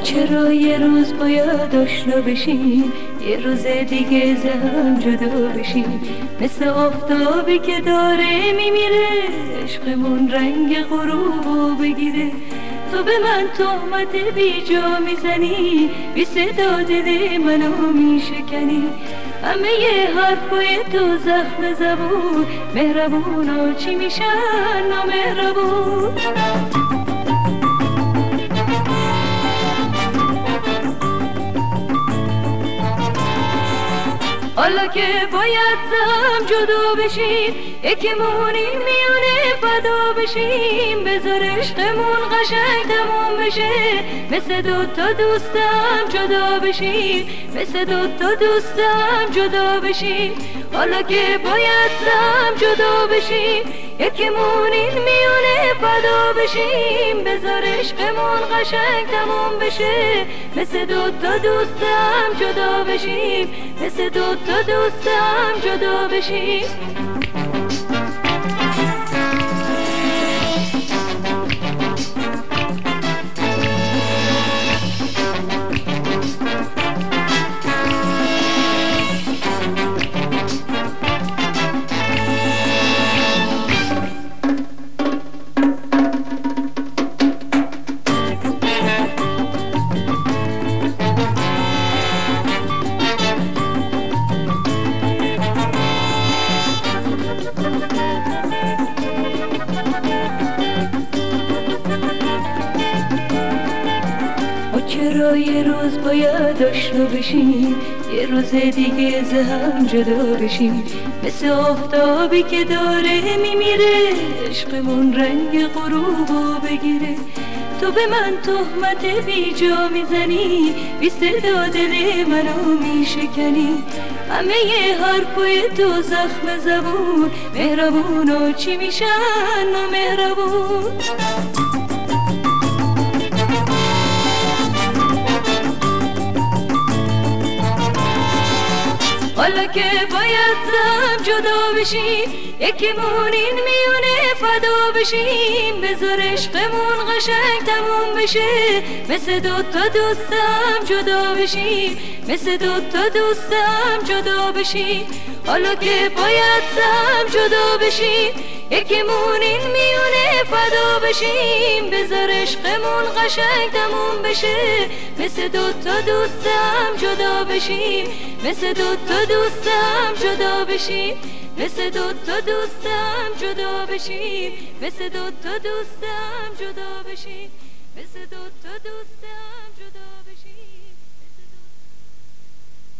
چرا یه روز باید آشنا بشیم، یه روز دیگه زهم جدا بشیم؟ مثل آفتابی که داره میمیره، عشقمون رنگ غروبو بگیره. تو به من تهمت بی جا میزنی، بی صدا دل منو میشکنی. همه یه حرفای تو زخم زبون، مهربونا چی میشن نامهربون؟ حالا که باید زم جدا بشیم، یکیمونی میونه فدا بشیم. بذار عشقمون قشنگ تموم بشه، مثل دوتا دوستم جدا بشیم، مثل دوتا دوستم جدا بشیم. حالا که باید زم جدا بشیم، یکیمونی میونه فدا بشیم. بذار عشقمون قشنگ تموم بشه، مثل دوتا دوستم جدا بشیم، مثل دوتا دوستم جدا بشیم. چرا یه روز باید آشنا بشیم، یه روز دیگه زهم جدا بشیم؟ مثل آفتابی که داره میمیره، عشقمون رنگ غروبو بگیره. تو به من تهمت بی جا میزنی، بی صدا دل منو میشکنی. همه یه حرفای تو زخم زبون، مهربونا چی میشن نامهربون؟ حالا که باید زم جدا بشیم، یکیمون این میونه فدا بشیم. بذار عشقمون قشنگ تموم بشه، مثل دوتا دوستم جدا بشیم، مثل دوتا دوستم جدا بشیم. حالا که باید زم جدا بشیم، یکیمون این میونه فدا بشیم. بذار عشقمون قشنگ تموم بشه، مثل دوتا دوستم جدا بشیم، مثل دوتا دوستم جدا بشیم، مثل دوتا دوستم جدا بشیم، مثل دوتا دوستم جدا بشیم، مثل دوتا دوستم